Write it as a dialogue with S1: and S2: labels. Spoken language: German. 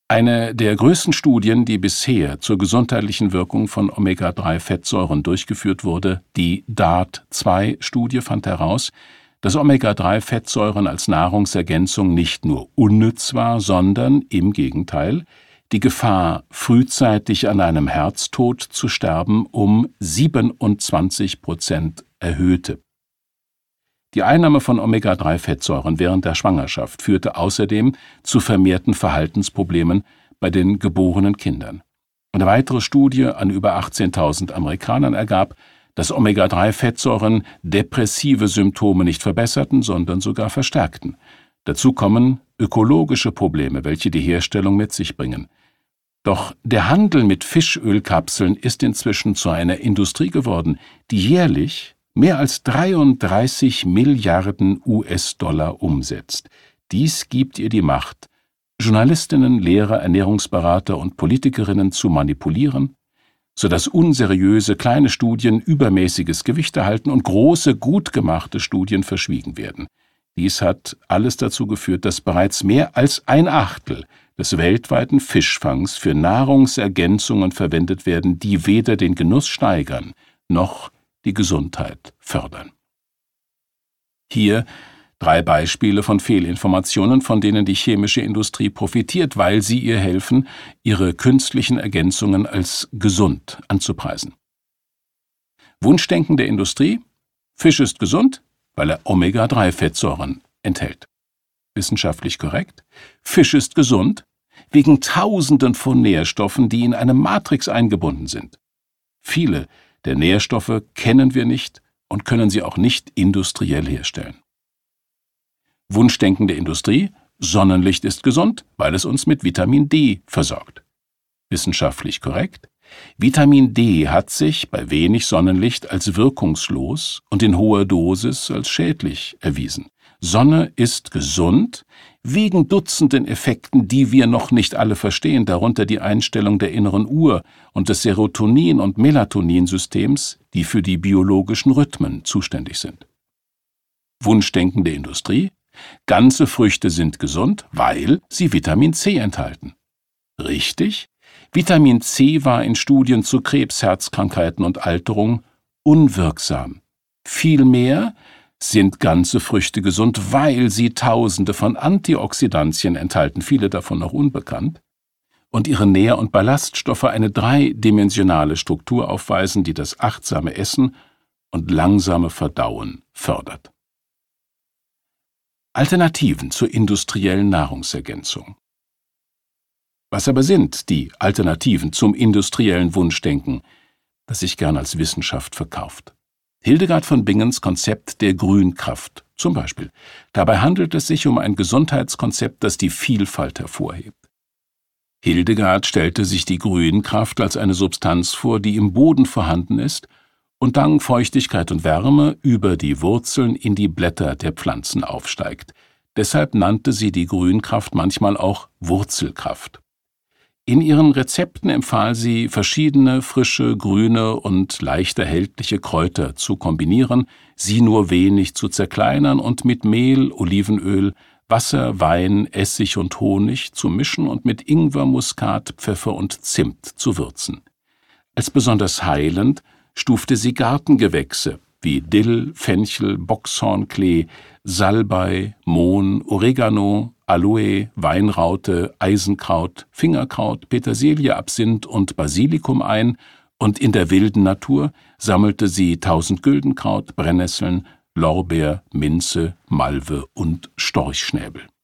S1: Eine der größten Studien, die bisher zur gesundheitlichen Wirkung von Omega-3-Fettsäuren durchgeführt wurde, die DART-2-Studie, fand heraus, dass Omega-3-Fettsäuren als Nahrungsergänzung nicht nur unnütz war, sondern im Gegenteil die Gefahr, frühzeitig an einem Herztod zu sterben, um 27% erhöhte. Die Einnahme von Omega-3-Fettsäuren während der Schwangerschaft führte außerdem zu vermehrten Verhaltensproblemen bei den geborenen Kindern. Eine weitere Studie an über 18.000 Amerikanern ergab, dass Omega-3-Fettsäuren depressive Symptome nicht verbesserten, sondern sogar verstärkten. Dazu kommen ökologische Probleme, welche die Herstellung mit sich bringen. Doch der Handel mit Fischölkapseln ist inzwischen zu einer Industrie geworden, die jährlich mehr als 33 Milliarden US-Dollar umsetzt. Dies gibt ihr die Macht, Journalistinnen, Lehrer, Ernährungsberater und Politikerinnen zu manipulieren, sodass unseriöse kleine Studien übermäßiges Gewicht erhalten und große, gut gemachte Studien verschwiegen werden. Dies hat alles dazu geführt, dass bereits mehr als 1/8 des weltweiten Fischfangs für Nahrungsergänzungen verwendet werden, die weder den Genuss steigern noch die Gesundheit fördern. Hier 3 Beispiele von Fehlinformationen, von denen die chemische Industrie profitiert, weil sie ihr helfen, ihre künstlichen Ergänzungen als gesund anzupreisen. Wunschdenken der Industrie: Fisch ist gesund, weil er Omega-3-Fettsäuren enthält. Wissenschaftlich korrekt: Fisch ist gesund, wegen Tausenden von Nährstoffen, die in eine Matrix eingebunden sind. Viele der Nährstoffe kennen wir nicht und können sie auch nicht industriell herstellen. Wunschdenken der Industrie: Sonnenlicht ist gesund, weil es uns mit Vitamin D versorgt. Wissenschaftlich korrekt: Vitamin D hat sich bei wenig Sonnenlicht als wirkungslos und in hoher Dosis als schädlich erwiesen. Sonne ist gesund wegen Dutzenden Effekten, die wir noch nicht alle verstehen, darunter die Einstellung der inneren Uhr und des Serotonin- und Melatoninsystems, die für die biologischen Rhythmen zuständig sind. Wunschdenken der Industrie: Ganze Früchte sind gesund, weil sie Vitamin C enthalten. Richtig? Vitamin C war in Studien zu Krebs, Herzkrankheiten und Alterung unwirksam. Vielmehr sind ganze Früchte gesund, weil sie Tausende von Antioxidantien enthalten, viele davon noch unbekannt, und ihre Nähr- und Ballaststoffe eine dreidimensionale Struktur aufweisen, die das achtsame Essen und langsame Verdauen fördert. Alternativen zur industriellen Nahrungsergänzung. Was aber sind die Alternativen zum industriellen Wunschdenken, das sich gern als Wissenschaft verkauft? Hildegard von Bingens Konzept der Grünkraft zum Beispiel. Dabei handelt es sich um ein Gesundheitskonzept, das die Vielfalt hervorhebt. Hildegard stellte sich die Grünkraft als eine Substanz vor, die im Boden vorhanden ist und dank Feuchtigkeit und Wärme über die Wurzeln in die Blätter der Pflanzen aufsteigt. Deshalb nannte sie die Grünkraft manchmal auch Wurzelkraft. In ihren Rezepten empfahl sie, verschiedene frische, grüne und leicht erhältliche Kräuter zu kombinieren, sie nur wenig zu zerkleinern und mit Mehl, Olivenöl, Wasser, Wein, Essig und Honig zu mischen und mit Ingwer, Muskat, Pfeffer und Zimt zu würzen. Als besonders heilend stufte sie Gartengewächse wie Dill, Fenchel, Boxhornklee, Salbei, Mohn, Oregano, Aloe, Weinraute, Eisenkraut, Fingerkraut, Petersilie, Absinth und Basilikum ein, und in der wilden Natur sammelte sie Tausendgüldenkraut, Brennnesseln, Lorbeer, Minze, Malve und Storchschnäbel.